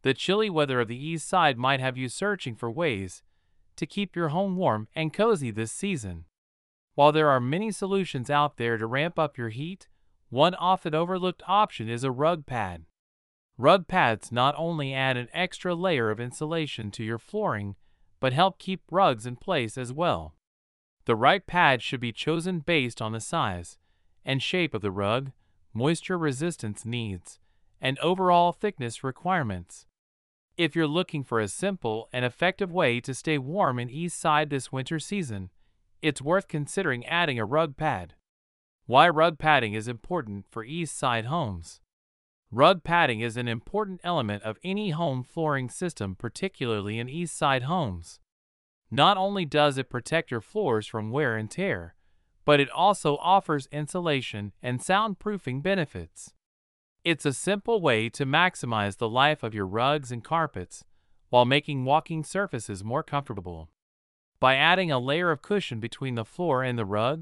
The chilly weather of the east side might have you searching for ways to keep your home warm and cozy this season. While there are many solutions out there to ramp up your heat, one often overlooked option is a rug pad. Rug pads not only add an extra layer of insulation to your flooring, but help keep rugs in place as well. The right pad should be chosen based on the size and shape of the rug, moisture resistance needs, and overall thickness requirements. If you're looking for a simple and effective way to stay warm in East Side this winter season, it's worth considering adding a rug pad. Why rug padding is important for East Side homes. Rug padding is an important element of any home flooring system, particularly in East Side homes. Not only does it protect your floors from wear and tear, but it also offers insulation and soundproofing benefits. It's a simple way to maximize the life of your rugs and carpets while making walking surfaces more comfortable. By adding a layer of cushion between the floor and the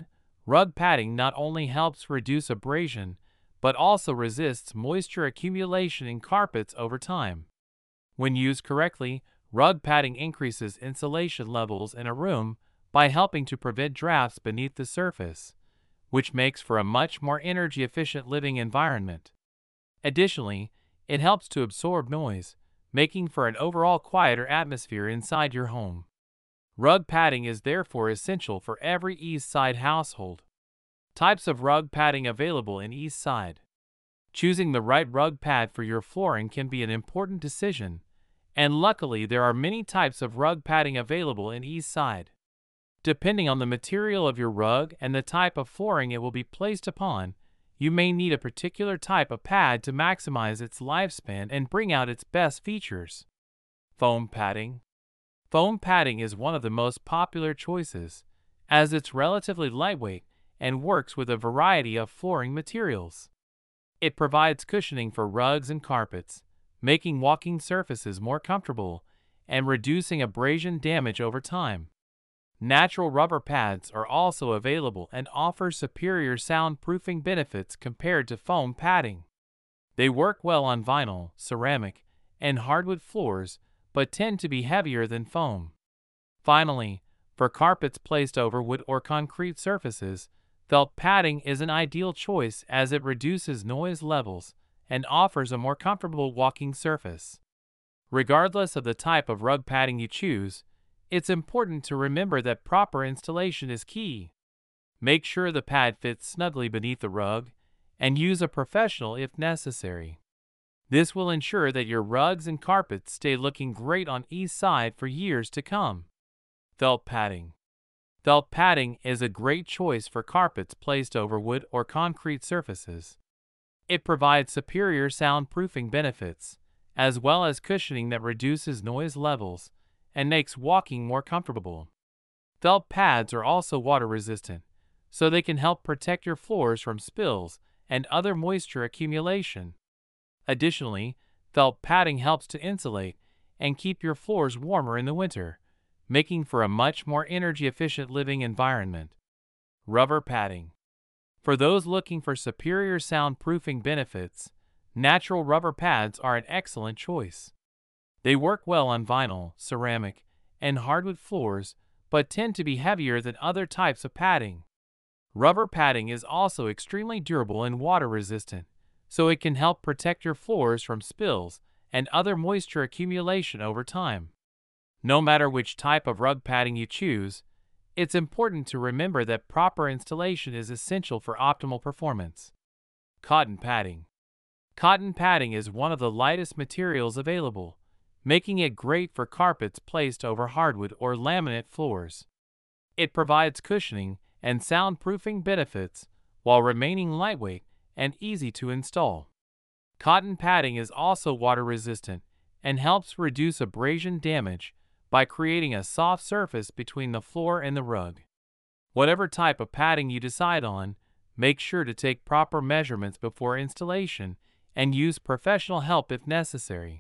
rug padding not only helps reduce abrasion, but also resists moisture accumulation in carpets over time. When used correctly, rug padding increases insulation levels in a room by helping to prevent drafts beneath the surface, which makes for a much more energy-efficient living environment. Additionally, it helps to absorb noise, making for an overall quieter atmosphere inside your home. Rug padding is therefore essential for every East Side household. Types of rug padding available in East Side. Choosing the right rug pad for your flooring can be an important decision, and luckily there are many types of rug padding available in East Side. Depending on the material of your rug and the type of flooring it will be placed upon, you may need a particular type of pad to maximize its lifespan and bring out its best features. Foam padding. Foam padding is one of the most popular choices, as it's relatively lightweight and works with a variety of flooring materials. It provides cushioning for rugs and carpets, making walking surfaces more comfortable and reducing abrasion damage over time. Natural rubber pads are also available and offer superior soundproofing benefits compared to foam padding. They work well on vinyl, ceramic, and hardwood floors, but tend to be heavier than foam. Finally, for carpets placed over wood or concrete surfaces, felt padding is an ideal choice as it reduces noise levels and offers a more comfortable walking surface. Regardless of the type of rug padding you choose, it's important to remember that proper installation is key. Make sure the pad fits snugly beneath the rug, and use a professional if necessary. This will ensure that your rugs and carpets stay looking great on East Side for years to come. Felt padding. Felt padding is a great choice for carpets placed over wood or concrete surfaces. It provides superior soundproofing benefits, as well as cushioning that reduces noise levels and makes walking more comfortable. Felt pads are also water resistant, so they can help protect your floors from spills and other moisture accumulation. Additionally, felt padding helps to insulate and keep your floors warmer in the winter, making for a much more energy-efficient living environment. Rubber padding. For those looking for superior soundproofing benefits, natural rubber pads are an excellent choice. They work well on vinyl, ceramic, and hardwood floors, but tend to be heavier than other types of padding. Rubber padding is also extremely durable and water resistant, so it can help protect your floors from spills and other moisture accumulation over time. No matter which type of rug padding you choose, it's important to remember that proper installation is essential for optimal performance. Cotton padding. Cotton padding is one of the lightest materials available, making it great for carpets placed over hardwood or laminate floors. It provides cushioning and soundproofing benefits while remaining lightweight and easy to install. Cotton padding is also water resistant and helps reduce abrasion damage by creating a soft surface between the floor and the rug. Whatever type of padding you decide on, make sure to take proper measurements before installation and use professional help if necessary.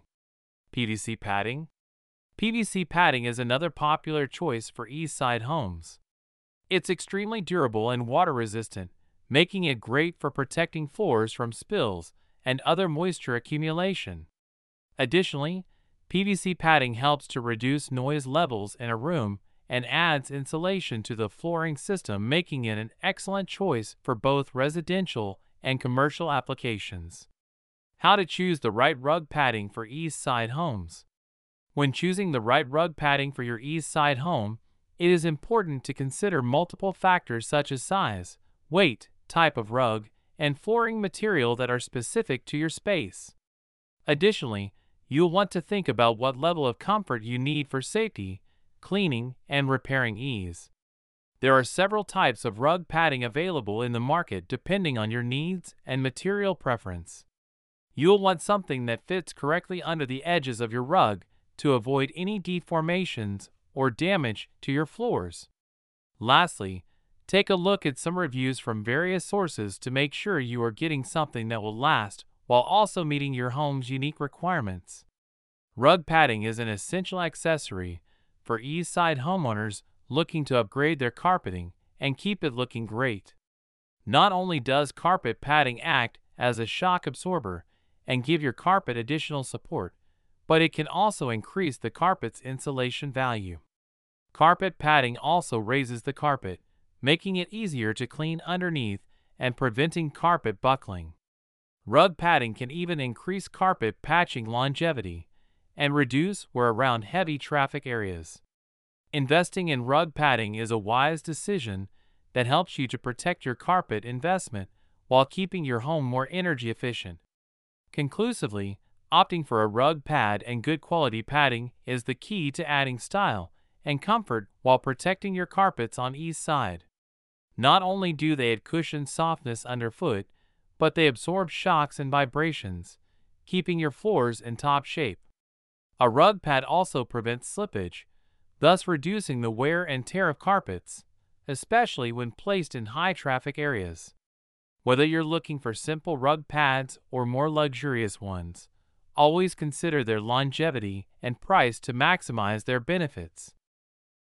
PVC padding. PVC padding is another popular choice for East Side homes. It's extremely durable and water resistant, making it great for protecting floors from spills and other moisture accumulation. Additionally, PVC padding helps to reduce noise levels in a room and adds insulation to the flooring system, making it an excellent choice for both residential and commercial applications. How to choose the right rug padding for East Side homes. When choosing the right rug padding for your East Side home, it is important to consider multiple factors such as size, weight, type of rug, and flooring material that are specific to your space. Additionally, you'll want to think about what level of comfort you need for safety, cleaning, and repairing ease. There are several types of rug padding available in the market depending on your needs and material preference. You'll want something that fits correctly under the edges of your rug to avoid any deformations or damage to your floors. Lastly, take a look at some reviews from various sources to make sure you are getting something that will last while also meeting your home's unique requirements. Rug padding is an essential accessory for East Side homeowners looking to upgrade their carpeting and keep it looking great. Not only does carpet padding act as a shock absorber and give your carpet additional support, but it can also increase the carpet's insulation value. Carpet padding also raises the carpet, making it easier to clean underneath and preventing carpet buckling. Rug padding can even increase carpet patching longevity and reduce wear around heavy traffic areas. Investing in rug padding is a wise decision that helps you to protect your carpet investment while keeping your home more energy efficient. Conclusively, opting for a rug pad and good quality padding is the key to adding style and comfort while protecting your carpets on East Side. Not only do they add cushion softness underfoot, but they absorb shocks and vibrations, keeping your floors in top shape. A rug pad also prevents slippage, thus reducing the wear and tear of carpets, especially when placed in high traffic areas. Whether you're looking for simple rug pads or more luxurious ones, always consider their longevity and price to maximize their benefits.